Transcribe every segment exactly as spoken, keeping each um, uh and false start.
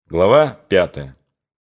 Глава пятая.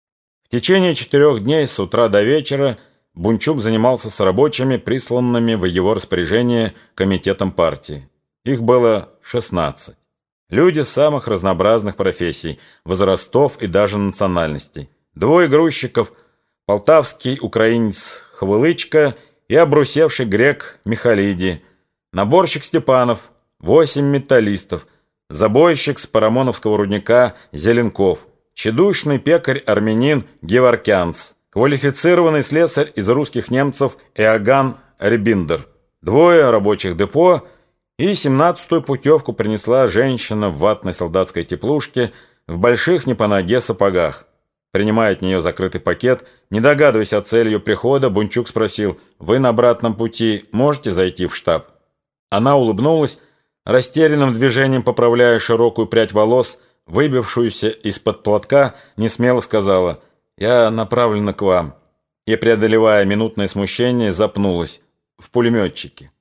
В течение четырех дней с утра до вечера Бунчук занимался с рабочими, присланными в его распоряжение комитетом партии. Их было шестнадцать. Люди самых разнообразных профессий, возрастов и даже национальностей. Двое грузчиков, полтавский украинец Хвылычка и обрусевший грек Михалиди, наборщик Степанов, восемь металлистов, забойщик с Парамоновского рудника Зеленков, тщедушный пекарь-армянин Геворкянц, квалифицированный слесарь из русских немцев Иоганн Рибиндер, двое рабочих депо, и семнадцатую путевку принесла женщина в ватной солдатской теплушке в больших не по ноге сапогах. Принимая от нее закрытый пакет, не догадываясь о цели ее прихода, Бунчук спросил: «Вы на обратном пути можете зайти в штаб?» Она улыбнулась, растерянным движением поправляя широкую прядь волос, выбившуюся из-под платка, несмело сказала: «Я направлена к вам», и, преодолевая минутное смущение, запнулась: «В пулеметчике».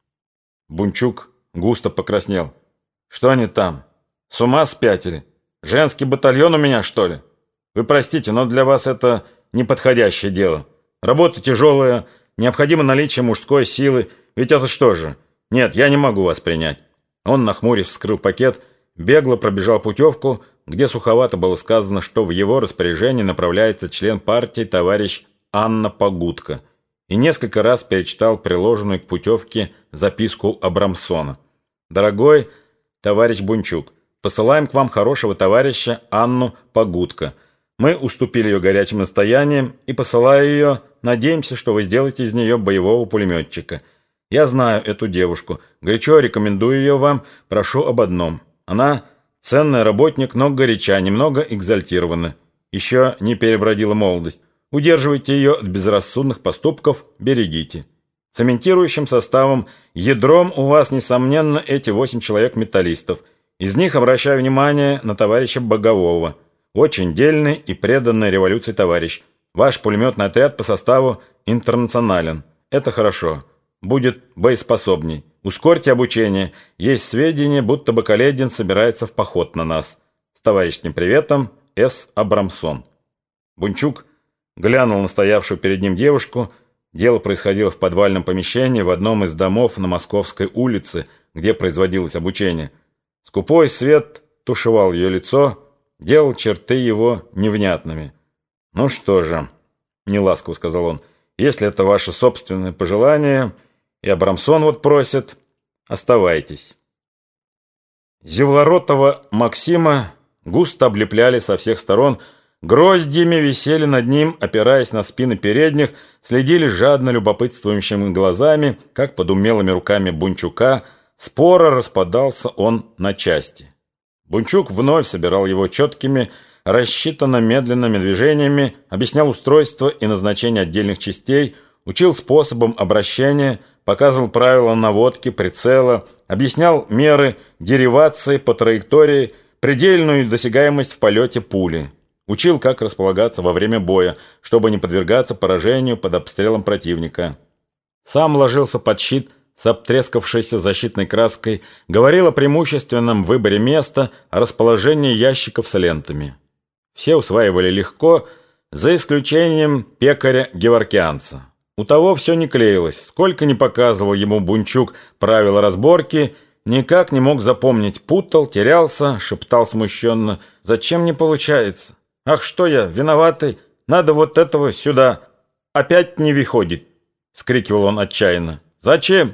Бунчук густо покраснел. «Что они там? С ума спятили? Женский батальон у меня, что ли? Вы простите, но для вас это неподходящее дело. Работа тяжелая, необходимо наличие мужской силы, ведь это что же? Нет, я не могу вас принять». Он, нахмурив, вскрыл пакет, бегло пробежал путевку, где суховато было сказано, что в его распоряжение направляется член партии товарищ Анна Погудка, и несколько раз перечитал приложенную к путевке записку Абрамсона. «Дорогой товарищ Бунчук, посылаем к вам хорошего товарища Анну Погудка. Мы уступили ее горячим настояниям и, посылая ее, надеемся, что вы сделаете из нее боевого пулеметчика. Я знаю эту девушку, горячо рекомендую ее вам, прошу об одном. Она ценный работник, но горяча, немного экзальтирована, еще не перебродила молодость. Удерживайте ее от безрассудных поступков, берегите. Цементирующим составом, ядром у вас, несомненно, эти восемь человек-металлистов. Из них обращаю внимание на товарища Богового. Очень дельный и преданный революции товарищ. Ваш пулеметный отряд по составу интернационален. Это хорошо. Будет боеспособней. Ускорьте обучение. Есть сведения, будто бы Каледин собирается в поход на нас. С товарищем приветом, С. Абрамсон». Бунчук глянул на стоявшую перед ним девушку. Дело происходило в подвальном помещении в одном из домов на Московской улице, где производилось обучение. Скупой свет тушевал ее лицо, делал черты его невнятными. «Ну что же», — неласково сказал он, — «если это ваше собственное пожелание, и Абрамсон вот просит, оставайтесь». Зевлоротова Максима густо облепляли со всех сторон, гроздьями висели над ним, опираясь на спины передних, следили жадно любопытствующими глазами, как под умелыми руками Бунчука споро распадался он на части. Бунчук вновь собирал его четкими, рассчитанно медленными движениями, объяснял устройство и назначение отдельных частей, учил способам обращения, показывал правила наводки, прицела, объяснял меры деривации по траектории, предельную досягаемость в полете пули. Учил, как располагаться во время боя, чтобы не подвергаться поражению под обстрелом противника. Сам ложился под щит с обтрескавшейся защитной краской, говорил о преимущественном выборе места, о расположении ящиков с лентами. Все усваивали легко, за исключением пекаря Геворкянца. У того все не клеилось. Сколько ни показывал ему Бунчук правила разборки, никак не мог запомнить, путал, терялся, шептал смущенно: «Зачем не получается? Ах, что я, виноватый, надо вот этого сюда, опять не выходит!» — скрикивал он отчаянно. «Зачем?»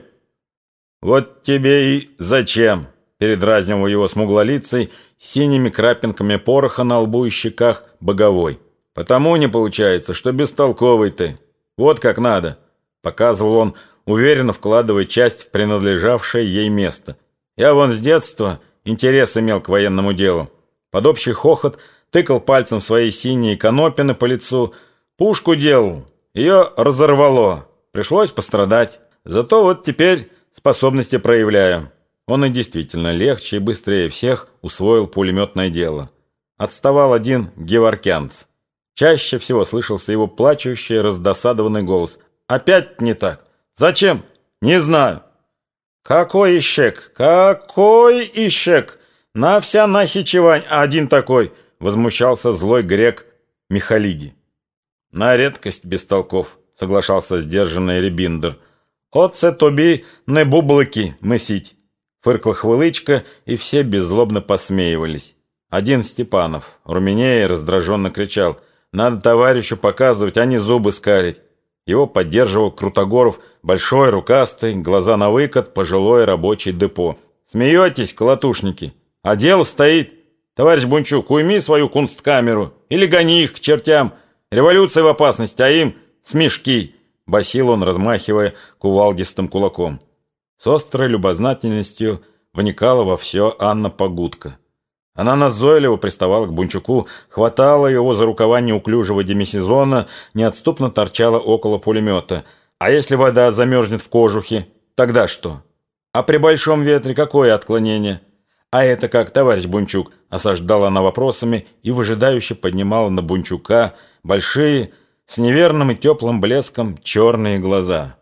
«Вот тебе и зачем!» — передразнивал его смуглолицей, синими крапинками пороха на лбу и щеках Боговой. «Потому не получается, что бестолковый ты. Вот как надо!» — показывал он, уверенно вкладывая часть в принадлежавшее ей место. «Я вон с детства интерес имел к военному делу». Под общий хохот тыкал пальцем свои синие канопины по лицу. «Пушку делал, ее разорвало, пришлось пострадать. Зато вот теперь способности проявляю». Он и действительно легче и быстрее всех усвоил пулеметное дело. Отставал один Геворкянц. Чаще всего слышался его плачущий, раздосадованный голос. «Опять не так? Зачем? Не знаю». «Какой ищек? Какой ищек? На вся нахичевань, а один такой. возмущался злой грек Михалиди. «На редкость бестолков», — соглашался сдержанный Рябиндер. «Оце тобі не бублики месить», — фыркла Хвылычка, и все беззлобно посмеивались. Один Степанов, румянея, раздраженно кричал: «Надо товарищу показывать, а не зубы скалить». Его поддерживал Крутогоров, большой, рукастый, глаза на выкат, пожилой рабочий депо. «Смеетесь, колотушники? А дело стоит. Товарищ Бунчук, уйми свою кунсткамеру или гони их к чертям. Революция в опасности, а им смешки», — басил он, размахивая кувалдистым кулаком. С острой любознательностью вникала во все Анна Погудка. Она назойливо приставала к Бунчуку, хватала его за рукава неуклюжего демисезона, неотступно торчала около пулемета. «А если вода замерзнет в кожухе, тогда что? А при большом ветре какое отклонение? А это как, товарищ Бунчук?» — осаждала она вопросами и выжидающе поднимала на Бунчука большие, с неверным и теплым блеском черные глаза.